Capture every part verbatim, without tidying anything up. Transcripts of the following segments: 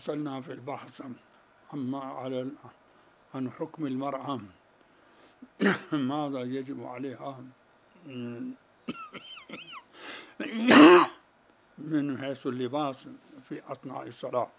وصلنا في البحث عما على عن حكم المرأة ماذا يجب عليها من حيث اللباس في أثناء الصلاة.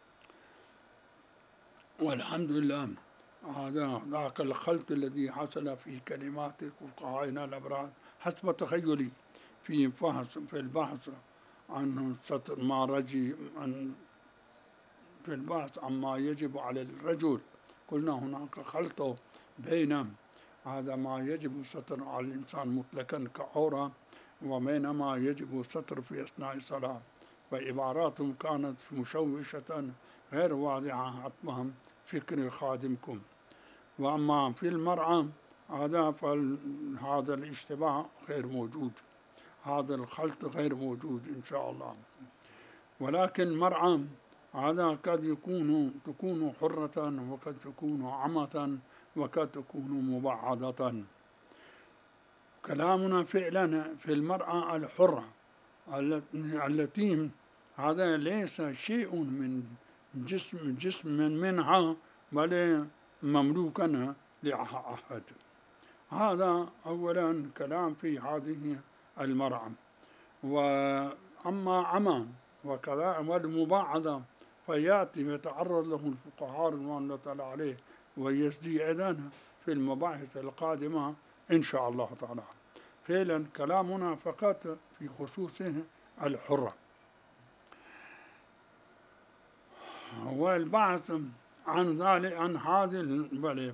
والحمد لله هذا ذاك الخلط الذي حصل في كلمات فقهائنا الأبرار حسب تخيلي في بحث في البحث عن سطر ما رجي عن في البحث عما يجب على الرجل. قلنا هناك خلط بين هذا ما يجب الستر على الإنسان مطلقا كعورة وبين ما يجب الستر في أثناء الصلاة، وعباراتهم كانت مشوشة غير واضحة حتمهم فكر خادمكم. وأما في المرأة هذا فهذا الاشتباه غير موجود، هذا الخلط غير موجود إن شاء الله. ولكن المرأة هذا قد يكون تكون حرة وقد تكون عمة وقد تكون مبعضة. كلامنا فعلا في المرأة الحرة التي هذا ليس شيء من جسم جسم منها بل مملوكا لأحد. هذا أولا كلام في هذه المرأة. وأما عمى وكذا والمباعدة فيأتي ويتعرض له الفقهاء رضوان الله تعالى عليه ويسدي أذانه في المباحث القادمة إن شاء الله تعالى. فعلا كلامنا فقط في خصوصه الحرة. والبحث عن ذلك عن هذه البلد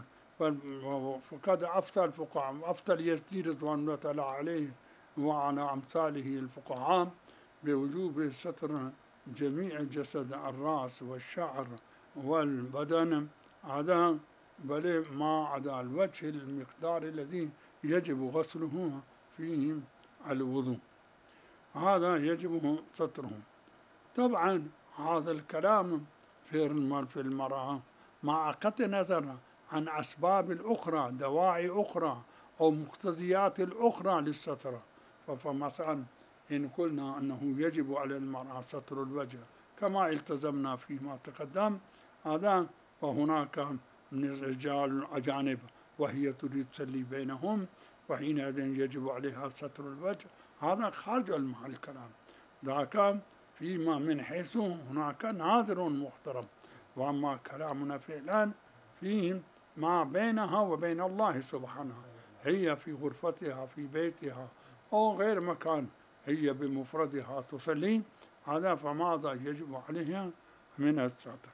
فقد أفتى الفقهاء أفتى اليزدي رضوان الله تعالى عليه وعلى أمثاله الفقهاء بوجوب ستر جميع الجسد الرأس والشعر والبدن هذا بل ما عدا الوجه المقدار الذي يجب غسله في الوضوء، هذا يجب ستره. طبعا هذا الكلام في المرأة مع قطع نظر عن أسباب الأخرى دواعي أخرى أو مقتضيات الأخرى للستر. فمثلا إن قلنا أنه يجب على المرأة ستر الوجه كما التزمنا فيما تقدم هذا، وهناك من الرجال أجانب وهي تريد تسلي بينهم وحينئذ يجب عليها ستر الوجه، هذا خارج المحل الكلام. ذاك فيما من حيث هناك ناظر محترم. وأما كلامنا فعلا فيه ما بينها وبين الله سبحانه، هي في غرفتها في بيتها أو غير مكان هي بمفردها تصلي، هذا فماذا يجب عليها من الستر.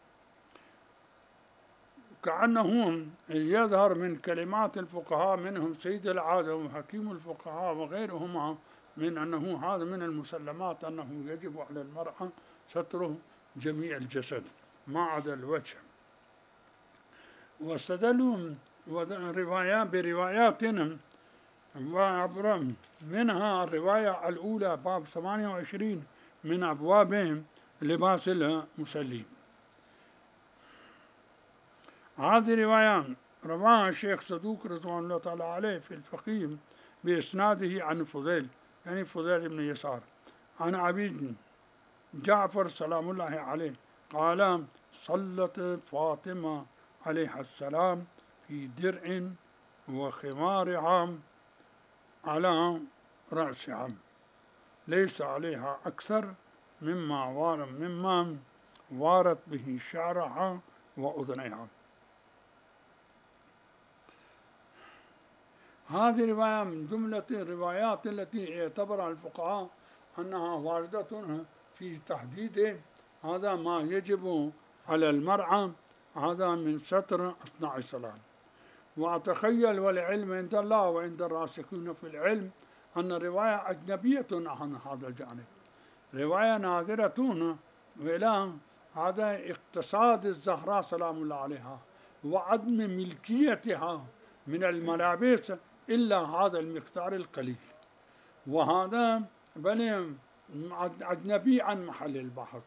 كأنه يظهر من كلمات الفقهاء منهم سيد العادة وحكيم الفقهاء وغيرهما من أنه هذا من المسلمات أنه يجب على المرأة ستر جميع الجسد ما عدا الوجه. واستدلوا روايات بروايات وعبر منها الرواية الأولى باب ثمانية وعشرين من أبواب لباس المصلين. هذه رواية رواها الشيخ صدوق رضوان الله تعالى عليه في الفقيه بإسناده عن فضيل يعني فضيل بن يسار عن عبيد جعفر سلام الله عليه قال صلت فاطمة عليها السلام في درع وخمارها على رأسها ليس عليها أكثر مما وار مما وارت به شعرها وأذنيها. هذه رواية من جملة الروايات التي اعتبرها الفقهاء أنها واردة في تحديد هذا ما يجب على المرأة هذا من ستر أثناء الصلاة. وأتخيل والعلم عند الله وعند الراسخين في العلم أن الرواية أجنبية عن هذا الجانب، رواية نادرة إلى هذا اقتصاد الزهراء سلام الله عليها وعدم ملكيتها من الملابس إلا هذا المقدار القليل، وهذا بل أجنبي عن محل البحث.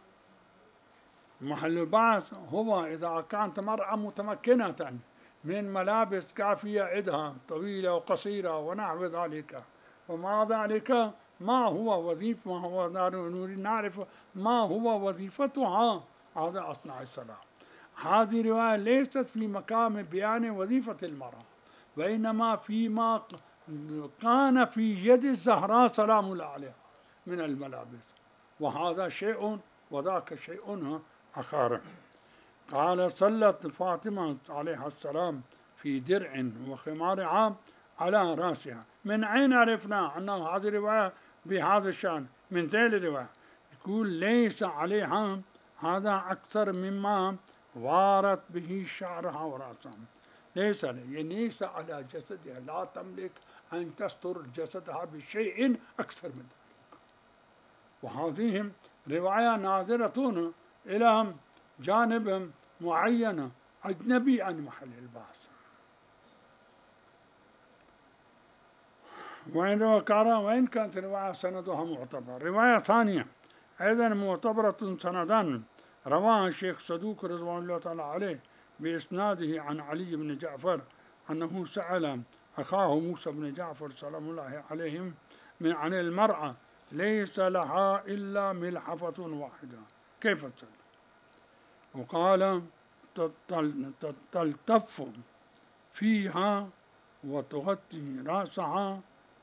محل البحث هو إذا كانت مرأة متمكنة من ملابس كافية عدها طويلة وقصيرة ونحو ذلك، ومع ذلك ما هو وظيفة ما هو نريد نعرف ما هو وظيفتها هذا أثناء الصلاة. هذه رواية ليست في مقام بيان وظيفة المرأة، وإنما فيما كان في يد الزهراء سلام الله عليها من الملابس، وهذا شيء وذاك شيء آخر. قال صلت فاطمة عليها السلام في درع وخمار عام على رأسها. من أين عرفنا أنه هذه الرواية بهذا الشأن؟ من ذيل الرواية يقول ليس عليها هذا أكثر مما وارت به شعرها ورأسها. ليس يعني ليس على جسدها، لا تملك أن تستر جسدها بشيء أكثر من ذلك. وهذه رواية ناظرة إلى جانب معين أجنبي عن محل البحث. وإن وإن كانت رواية سندها معتبر. رواية ثانية أيضا معتبرة سندا رواها الشيخ صدوق رضوان الله تعالى عليه بإسناده عن علي بن جعفر أنه سأل أخاه موسى بن جعفر سلام الله عليهم من عن المرأة ليس لها إلا ملحفة واحدة كيف تصلي؟ وقال تلتف فيها وتغطي رأسها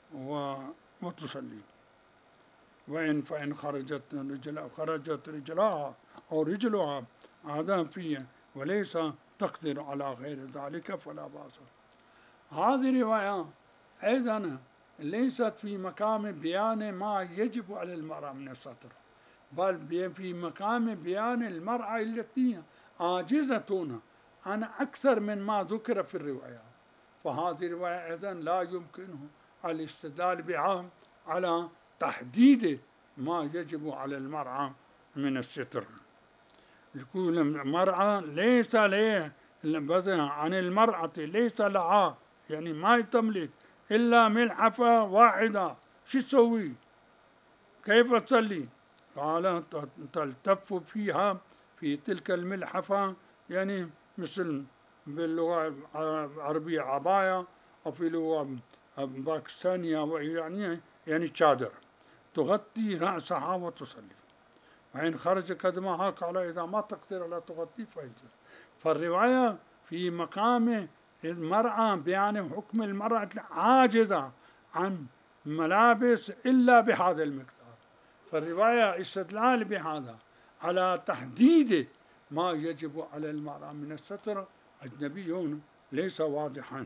وتصلي، وإن فإن خرجت رجل خرجت رجلها أو رجلها هذا فيه وليس تقدر على غير ذلك فلا بأس. هذه رواية أيضا ليست في مقام بيان ما يجب على المرأة من الستر، بل في مقام بيان المرأة التي عاجزة عن أكثر من ما ذكر في الرواية. فهذه الرواية أيضا لا يمكنه الاستدلال بها على تحديد ما يجب على المرأة من الستر. يقول المرأة ليس له عن المرأة ليس لها يعني ما تملك إلا ملحفة واحدة، شو تسوي؟ كيف تصلي؟ قال تلتف فيها في تلك الملحفة، يعني مثل باللغة العربية عباية، أو في اللغة باكستانية وإيرانية يعني شادر، تغطي رأسها وتصلي. وإن خرج قدمها قال إذا ما تقدر لا تغطي فإنت. فالرواية في مقام المرأة بيان حكم المرأة عاجزة عن ملابس إلا بهذا المقدار، فالرواية استدلال بهذا على تحديد ما يجب على المرأة من الستر أجنبي ليس واضحا.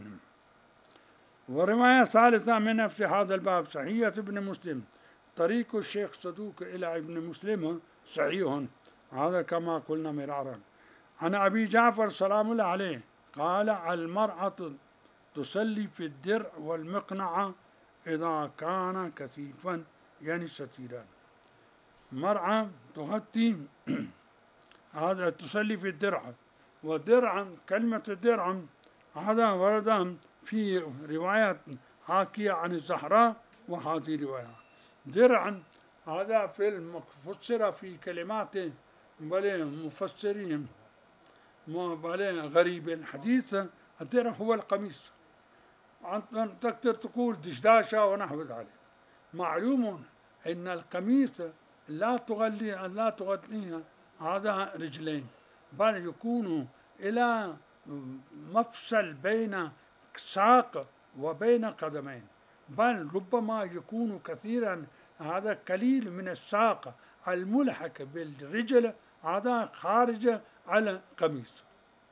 ورواية ثالثة من نفس هذا الباب صحيحة ابن مسلم، طريق الشيخ صدوق إلى ابن مسلم صحيح، هذا كما قلنا مرارا. عن أبي جعفر سلام الله عليه قال المرأة تصلي في الدرع والمقنعة إذا كان كثيفا يعني ستيرا. مرأة تغطي هذا تصلي في الدرع، والدرع كلمة الدرع هذا ورد في رواية حاكية عن الزهراء، وهذه رواية درع هذا في المفسرة في كلمات بل مفسرين بل غريب الحديث. الدرع هو القميص، تقدر تقول دشداشة ونحو ذلك. معلوم أن القميص لا تغلي لا تغطيها هذا رجلين، بل يكون إلى مفصل بين ساق وبين قدمين، بل ربما يكون كثيرا هذا قليل من الساق الملحق بالرجل هذا خارج على قميص.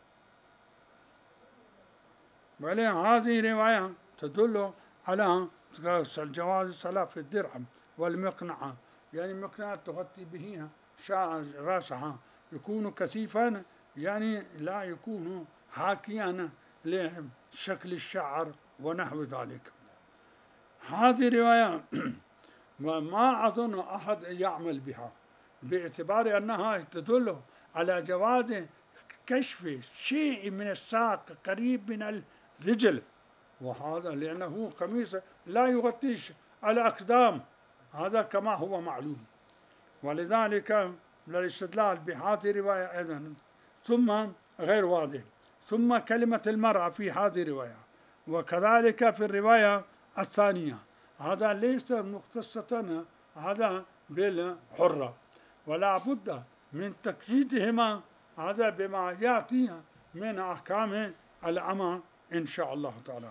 هذه رواية تدل على جواز الصلاة في الدرع والمقنعة، يعني المقنعة تغطي به شعر رأسها، يكون كثيفا يعني لا يكون حاكيا لشكل الشعر ونحو ذلك. هذه رواية ما أظن أحد يعمل بها، باعتبار أنها تدل على جواز كشف شيء من الساق قريب من الرجل، وهذا لأنه قميص لا يغطيش على الأقدام، هذا كما هو معلوم، ولذلك للاستدلال بهذه الرواية أيضا ثم غير واضح. ثم كلمة المرأة في هذه الرواية، وكذلك في الرواية الثانية هذا ليس مختصة هذا بالحرة، ولا بد من تقييدهما هذا بما يأتي من أحكام الأمة إن شاء الله تعالى.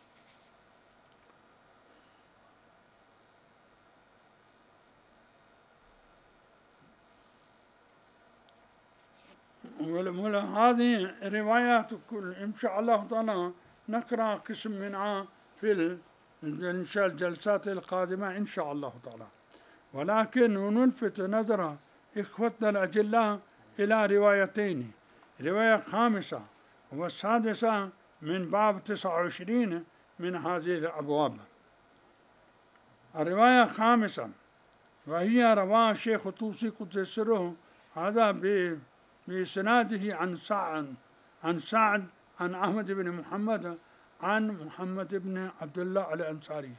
هذه روايات إن شاء الله تعالى نقرأ قسم منها في الجلسات القادمة إن شاء الله تعالى، ولكن نلفت نظر إخوتنا الأجلاء إلى روايتين، رواية خامسة والسادسة من باب تسعة وعشرين من هذه الأبواب. الرواية الخامسة وهي رواه الشيخ الطوسي قدس سره هذا بسناده عن سعد عن سعد عن أحمد بن محمد عن محمد بن عبد الله الأنصاري.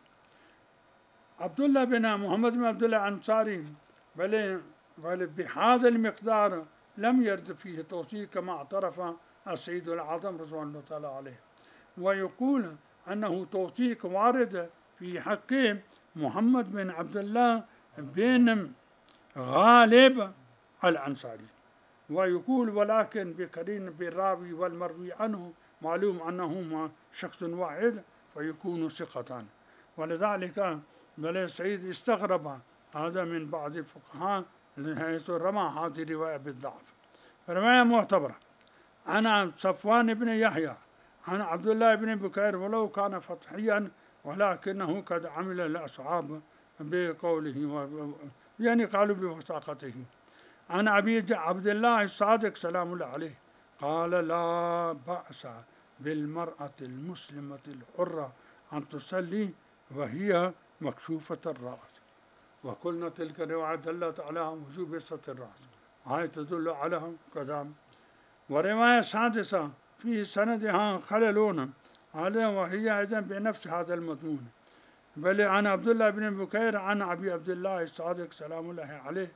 عبد الله بن محمد بن عبد الله الأنصاري بل بل بهذا المقدار لم يرد فيه توثيق كما اعترف السيد الأعظم رضوان الله تعالى عليه، ويقول أنه توثيق وارد في حق محمد بن عبد الله بن غالب الأنصاري، ويقول ولكن بقرين بالراوي والمروي عنه معلوم أنهما شخص واحد فيكون ثقتان، ولذلك بل السيد استغرب هذا من بعض الفقهاء حيث رمى هذه الرواية بالضعف. رواية معتبرة عن صفوان بن يحيى عن عبد الله بن بكير ولو كان فتحيا ولكنه قد عمل الأصحاب بقوله يعني قالوا بوثاقته. عن أبي عبد الله الصادق سلام الله عليه قال لا بأس بالمرأة المسلمة الحرة أن تصلي وهي مكشوفة الرأس، وقلنا تلك الرواية دلت على وجوب ستر الرأس، هاي تدل على كذا. ورواية سادسة في سندها خلل على وهي أيضا بنفس هذا المضمون، بل عن عبد الله بن بكير عن أبي عبد الله الصادق سلام الله عليه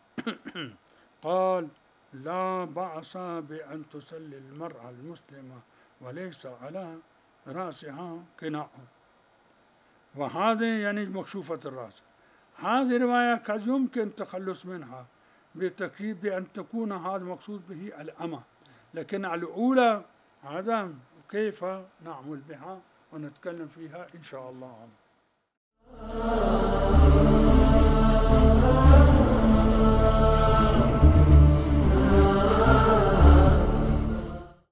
قال لا بأس بأن تصلي المرأة المسلمة وليس على رأسها قناع، وهذه يعني مكشوفة الرأس. هذه الرواية قد يمكن التخلص منها بتكييف بأن تكون هذا المقصود به الأمة، لكن الأولى هذا كيف نعمل بها ونتكلم فيها إن شاء الله.